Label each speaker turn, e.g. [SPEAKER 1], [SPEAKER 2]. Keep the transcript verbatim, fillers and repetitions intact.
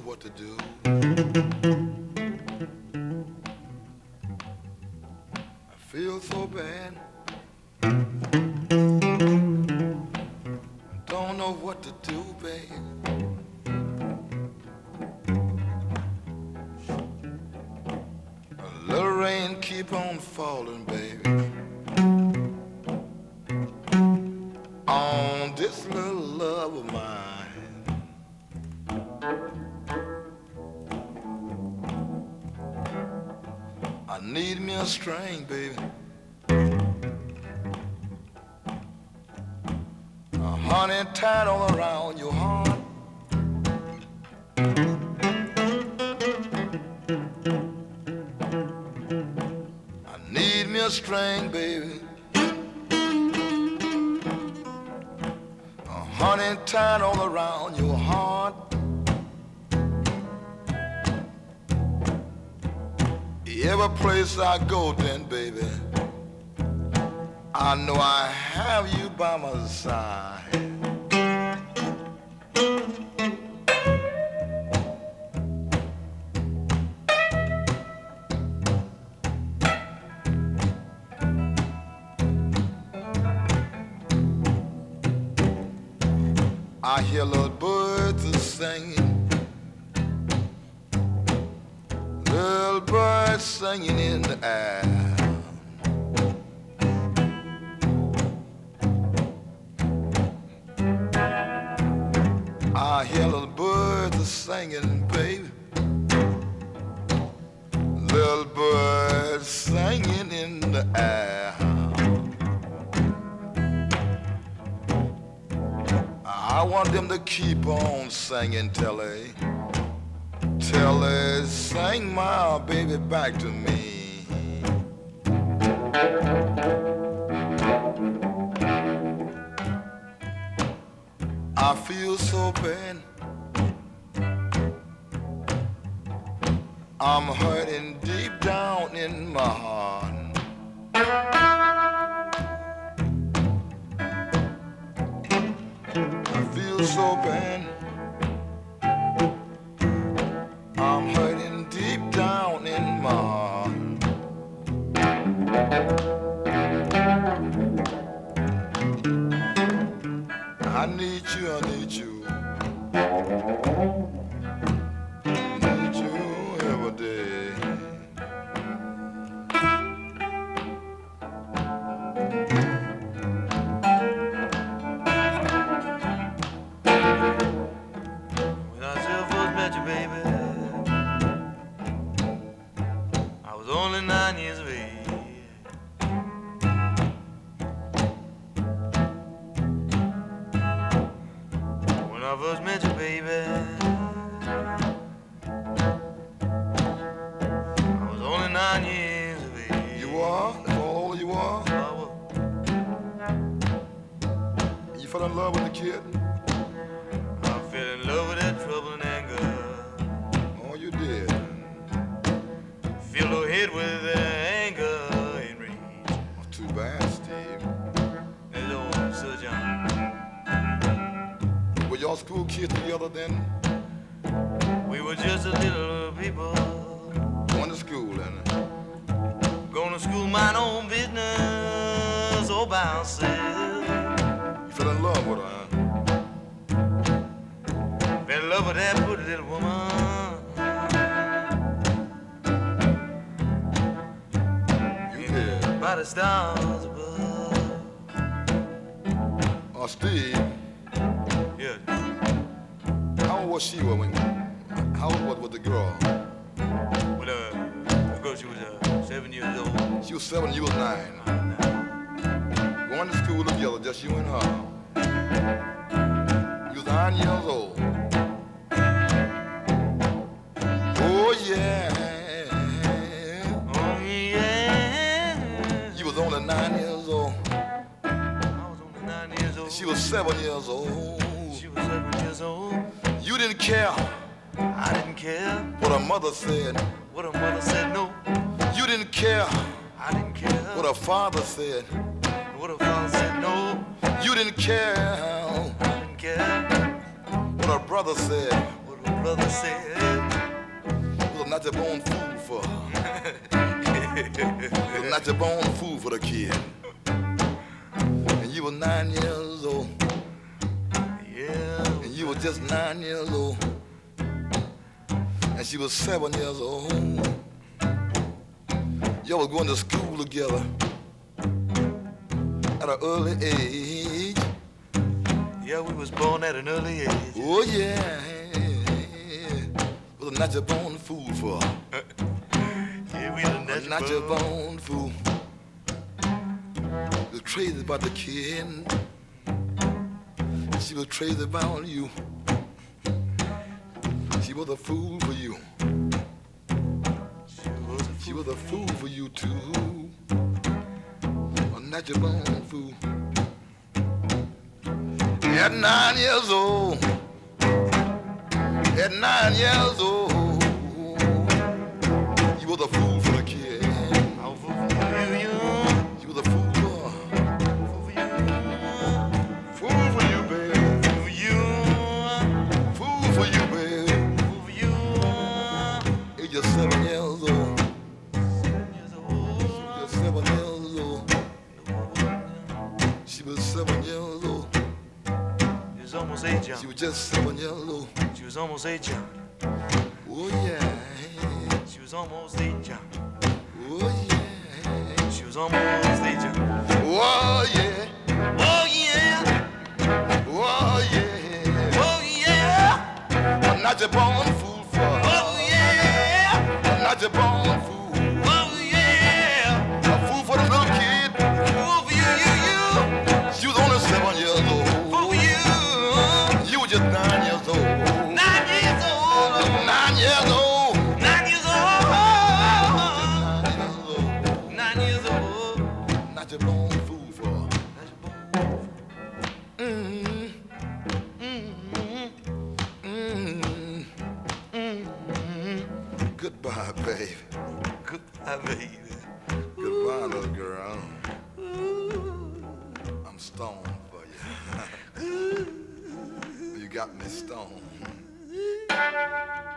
[SPEAKER 1] what to do. I feel so bad. Don't know what to do, babe. A little rain keep on falling, baby, on this little love of mine. I need me a string, baby, a honey tied all around your heart. I need me a string, baby, a honey tied all around your heart. Every place I go then, baby, I know I have you by my side. I hear little birds are singing, little birds singing in the air. I hear little birds are singing, baby, little birds singing in the air. I want them to keep on singing till they, till they sing my baby back to me. I feel so bad, I'm hurting deep down in my heart. I feel so bad, I'm hurting deep down in my heart. I need you, I need you, need you every day.
[SPEAKER 2] When I first met you, baby, I was only nine years of age. When I first met you, baby, I was only nine years of age.
[SPEAKER 1] You are? That's all old you are?
[SPEAKER 2] I was.
[SPEAKER 1] You fell in love with the kid?
[SPEAKER 2] I fell in love with that trouble and anger.
[SPEAKER 1] Oh, you did?
[SPEAKER 2] Filled her head with anger and rage.
[SPEAKER 1] Oh, too bad, Steve.
[SPEAKER 2] There's old Sir John.
[SPEAKER 1] Were y'all school kids together then?
[SPEAKER 2] We were just a little people
[SPEAKER 1] Going to school then?
[SPEAKER 2] going to school, mind own business all by ourselves.
[SPEAKER 1] You fell in love with her, huh?
[SPEAKER 2] Fell in love with that pretty little woman.
[SPEAKER 1] You did.
[SPEAKER 2] By the stars above.
[SPEAKER 1] Oh, Steve,
[SPEAKER 2] Yeah.
[SPEAKER 1] how old was she when, how old was, was the girl?
[SPEAKER 2] But uh, the girl, she was uh, seven years old.
[SPEAKER 1] She was seven, you was nine. Going to school together, just you and her. You was nine years old. Oh, yeah.
[SPEAKER 2] Oh yeah.
[SPEAKER 1] You was only nine years old.
[SPEAKER 2] I was only nine years old.
[SPEAKER 1] She was seven years old.
[SPEAKER 2] She was seven years old.
[SPEAKER 1] You didn't care
[SPEAKER 2] I didn't care
[SPEAKER 1] what her mother said.
[SPEAKER 2] what her mother said. No,
[SPEAKER 1] You didn't care
[SPEAKER 2] I didn't care
[SPEAKER 1] what her father said.
[SPEAKER 2] what her father said. No,
[SPEAKER 1] You didn't care
[SPEAKER 2] I didn't care
[SPEAKER 1] what her brother said.
[SPEAKER 2] what her brother said,
[SPEAKER 1] was not your born fool for. Was not your born fool for the kid. And you were nine years old.
[SPEAKER 2] yeah,
[SPEAKER 1] And you were just nine years old. And she was seven years old. Y'all was going to school together at an early age.
[SPEAKER 2] yeah, we was born at an early age.
[SPEAKER 1] Oh yeah, was not your born fool for.
[SPEAKER 2] Yeah, we done
[SPEAKER 1] Was not your born fool. Was crazy about the kid. She was crazy about you. She was a fool for you. She was a fool for you too. Was not your born fool. At nine years old, at nine years old, you was a fool for the kid.
[SPEAKER 2] I was fool for you, you.
[SPEAKER 1] You was a fool for,
[SPEAKER 2] Fool for you.
[SPEAKER 1] fool for you, baby.
[SPEAKER 2] Fool for you.
[SPEAKER 1] Fool for you, baby.
[SPEAKER 2] Fool for you.
[SPEAKER 1] Age of seven years old.
[SPEAKER 2] Years old.
[SPEAKER 1] Just seven years old. She was seven years old.
[SPEAKER 2] She was almost eight,
[SPEAKER 1] She
[SPEAKER 2] young.
[SPEAKER 1] was just seven years old.
[SPEAKER 2] She was almost eight, young.
[SPEAKER 1] Oh yeah.
[SPEAKER 2] She was almost eight, young.
[SPEAKER 1] Oh yeah.
[SPEAKER 2] She was almost eight, young.
[SPEAKER 1] Oh yeah.
[SPEAKER 2] Oh yeah.
[SPEAKER 1] Oh yeah.
[SPEAKER 2] Oh yeah.
[SPEAKER 1] I'm not your born fool for.
[SPEAKER 2] Oh yeah.
[SPEAKER 1] I'm not your born fool.
[SPEAKER 2] Oh yeah.
[SPEAKER 1] A fool for the little kid.
[SPEAKER 2] Fool for you, you, you.
[SPEAKER 1] She was only seven years old.
[SPEAKER 2] Fool for you.
[SPEAKER 1] You were just nine years old.
[SPEAKER 2] Nine years old.
[SPEAKER 1] Nine years old.
[SPEAKER 2] Nine years old.
[SPEAKER 1] Nine years old.
[SPEAKER 2] Nine years old.
[SPEAKER 1] Not your born fool for.
[SPEAKER 2] That's your boy.
[SPEAKER 1] Mm,
[SPEAKER 2] Mm-hmm.
[SPEAKER 1] mm, mm. Goodbye, baby.
[SPEAKER 2] Goodbye, baby.
[SPEAKER 1] Goodbye, little girl. I'm stoned for you. You got me stoned.